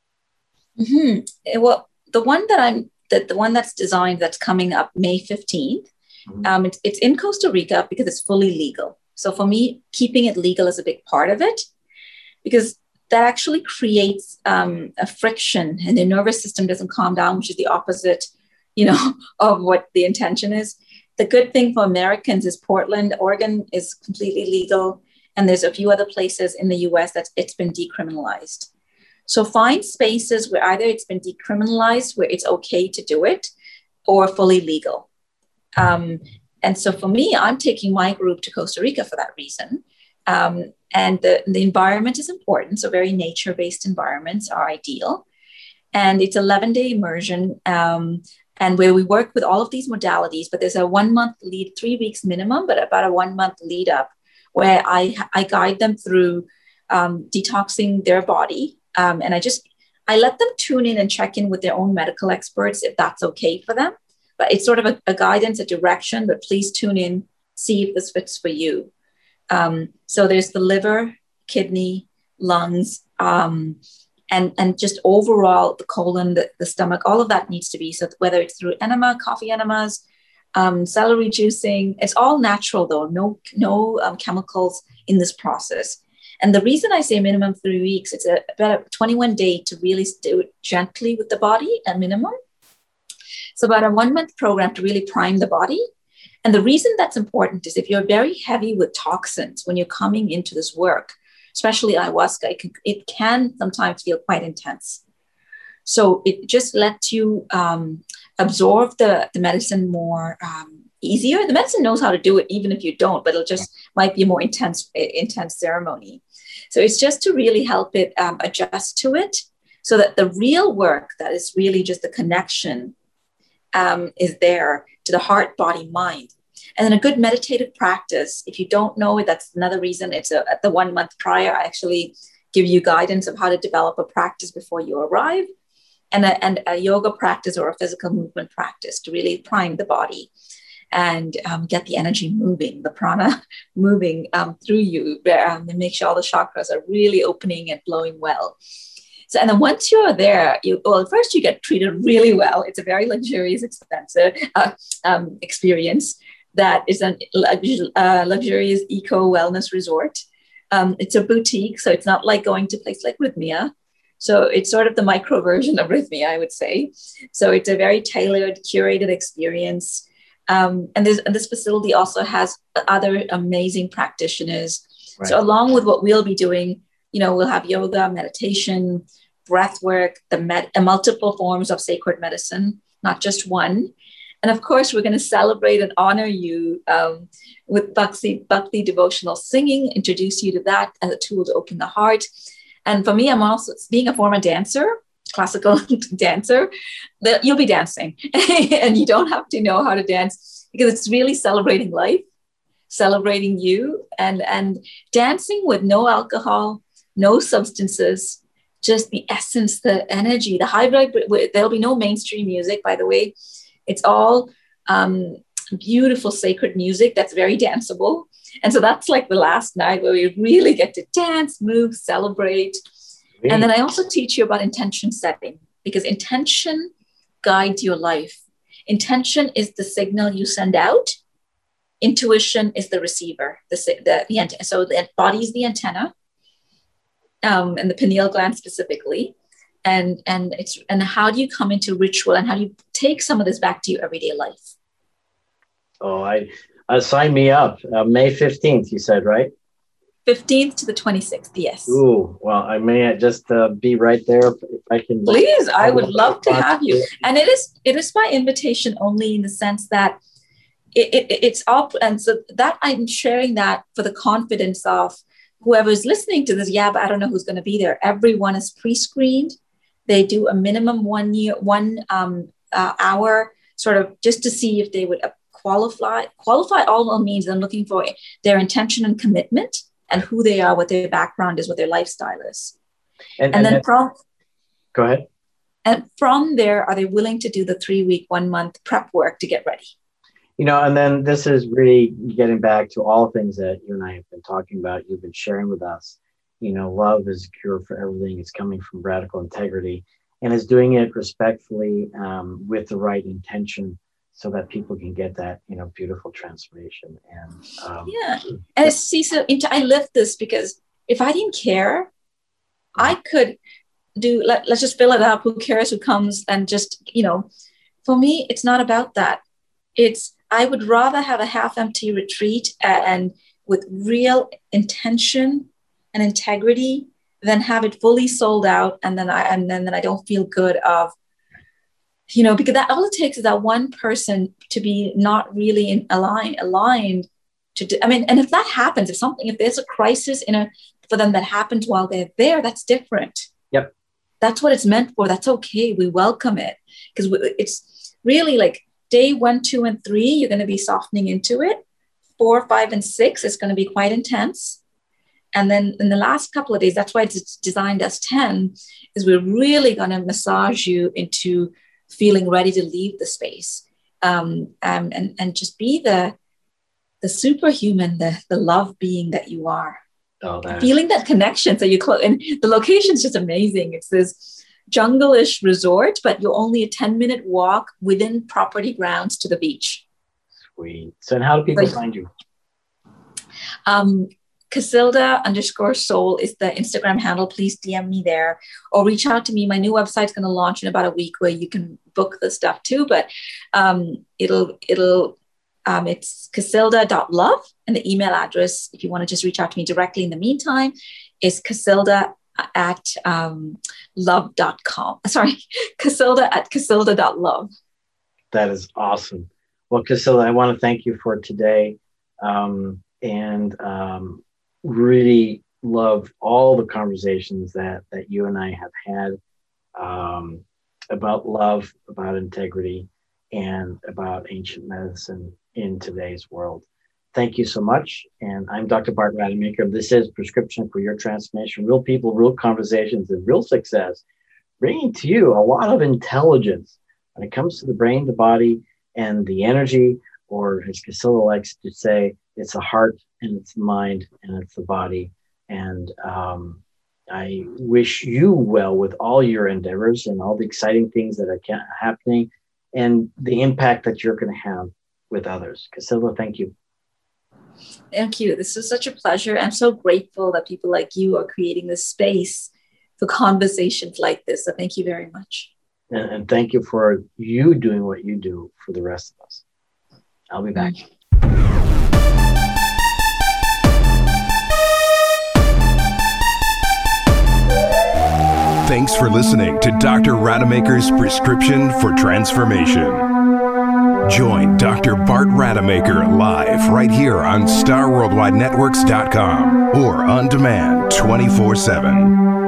Mm-hmm. Well, the one that I'm, that the one that's designed, that's coming up May fifteenth, mm-hmm. um, it's, it's in Costa Rica because it's fully legal. So for me, keeping it legal is a big part of it, because that actually creates um, a friction and the nervous system doesn't calm down, which is the opposite, you know, of what the intention is. The good thing for Americans is Portland, Oregon is completely legal. And there's a few other places in the U S that it's been decriminalized. So find spaces where either it's been decriminalized, where it's okay to do it, or fully legal. Um, and so for me, I'm taking my group to Costa Rica for that reason. Um, and the, the environment is important. So very nature-based environments are ideal. And it's eleven-day immersion. Um, And where we work with all of these modalities, but there's a one month lead, three weeks minimum, but about a one month lead up where I, I guide them through um, detoxing their body. Um, and I just, I let them tune in and check in with their own medical experts if that's okay for them. But it's sort of a, a guidance, a direction, but please tune in, see if this fits for you. Um, so there's the liver, kidney, lungs, um, And, and just overall, the colon, the, the stomach, all of that needs to be. So whether it's through enema, coffee enemas, um, celery juicing, it's all natural though, no, no um, chemicals in this process. And the reason I say minimum three weeks, it's a, about a twenty-one day to really do it gently with the body at minimum. So about a one month program to really prime the body. And the reason that's important is if you're very heavy with toxins when you're coming into this work, especially ayahuasca, it can, it can sometimes feel quite intense. So it just lets you um, absorb the, the medicine more um, easier. The medicine knows how to do it, even if you don't, but it'll just might be a more intense, intense ceremony. So it's just to really help it um, adjust to it so that the real work that is really just the connection um, is there to the heart, body, mind. And then a good meditative practice, if you don't know it, that's another reason it's a, at the one month prior, I actually give you guidance of how to develop a practice before you arrive, and a, and a yoga practice or a physical movement practice to really prime the body and um, get the energy moving, the prana moving um, through you um, and make sure all the chakras are really opening and flowing well. So, and then once you're there, you, well, first you get treated really well. It's a very luxurious, expensive uh, um, experience. That is a uh, luxurious eco wellness resort. Um, it's a boutique, so it's not like going to a place like Rhythmia. So it's sort of the micro version of Rhythmia, I would say. So it's a very tailored, curated experience. Um, and, and this facility also has other amazing practitioners. Right. So along with what we'll be doing, you know, we'll have yoga, meditation, breath work, the med- uh, multiple forms of sacred medicine, not just one. And of course, we're going to celebrate and honor you um, with Bhakti, Bhakti devotional singing, introduce you to that as a tool to open the heart. And for me, I'm also, being a former dancer, classical dancer, that you'll be dancing. And you don't have to know how to dance because it's really celebrating life, celebrating you, and, and dancing with no alcohol, no substances, just the essence, the energy, the high vibration. There'll be no mainstream music, by the way. It's all um, beautiful, sacred music that's very danceable. And so that's like the last night where we really get to dance, move, celebrate. Really? And then I also teach you about intention setting, because intention guides your life. Intention is the signal you send out. Intuition is the receiver. The, the, the ant- So the body is the antenna, um, and the pineal gland specifically. And, and, it's, and how do you come into ritual, and how do you take some of this back to your everyday life? Oh, I uh, sign me up. Uh, May fifteenth, you said, right? fifteenth to the twenty-sixth, yes. Ooh, well, I may just uh, be right there if, if I can. Please, I would love to have you. And it is it is by invitation only, in the sense that it, it, it's up. And so that I'm sharing that for the confidence of whoever's listening to this. Yeah, but I don't know who's going to be there. Everyone is pre-screened. They do a minimum one year, one um, uh, hour, sort of just to see if they would qualify. Qualify all means I'm looking for their intention and commitment, and who they are, what their background is, what their lifestyle is. And, and, and then from, go ahead. And from there, are they willing to do the three week, one month prep work to get ready? You know, and then this is really getting back to all things that you and I have been talking about. You've been sharing with us. You know, love is a cure for everything. It's coming from radical integrity, and it's doing it respectfully, um, with the right intention, so that people can get that, you know, beautiful transformation. And um, yeah, and see, so I live this, because if I didn't care, I could do. Let, let's just fill it up. Who cares who comes? And just, you know, for me, it's not about that. It's I would rather have a half-empty retreat and with real intention and integrity than have it fully sold out, and then I and then, then I don't feel good of. You know, because that all it takes is that one person to be not really in align, aligned to do. I mean, and if that happens, if something, if there's a crisis in a for them that happens while they're there, that's different. Yep, that's what it's meant for. That's okay. We welcome it, because it's really like day one, two, and three. You're going to be softening into it. Four, five, and six is going to be quite intense. And then in the last couple of days, that's why it's designed as ten. Is we're really going to massage you into feeling ready to leave the space, um, um, and, and just be the the superhuman, the, the love being that you are. Oh, that feeling that connection. So you close, and the location's just amazing. It's this jungle-ish resort, but you're only a ten minute walk within property grounds to the beach. Sweet. So and how do people so, find you? Um, Casilda underscore soul is the Instagram handle. Please D M me there or reach out to me. My new website's going to launch in about a week, where you can book the stuff too. But um, it'll it'll um, it's casilda dot love, and the email address, if you want to just reach out to me directly in the meantime, is casilda at um, love dot com. Sorry, casilda at casilda dot love. That is awesome. Well, Casilda, I want to thank you for today, um, and um, really love all the conversations that that you and I have had um, about love, about integrity, and about ancient medicine in today's world. Thank you so much. And I'm Doctor Bart Rademacher. This is Prescription for Your Transformation. Real people, real conversations, and real success, bringing to you a lot of intelligence when it comes to the brain, the body, and the energy, or as Casilda likes to say, it's the heart, and it's the mind, and it's the body. And um, I wish you well with all your endeavors and all the exciting things that are ca- happening, and the impact that you're going to have with others. Casilda, thank you. Thank you. This is such a pleasure. I'm so grateful that people like you are creating this space for conversations like this. So thank you very much. And, and thank you for you doing what you do for the rest of us. I'll be back. Mm-hmm. Thanks for listening to Doctor Rademacher's Prescription for Transformation. Join Doctor Bart Rademacher live right here on star worldwide networks dot com or on demand twenty-four seven.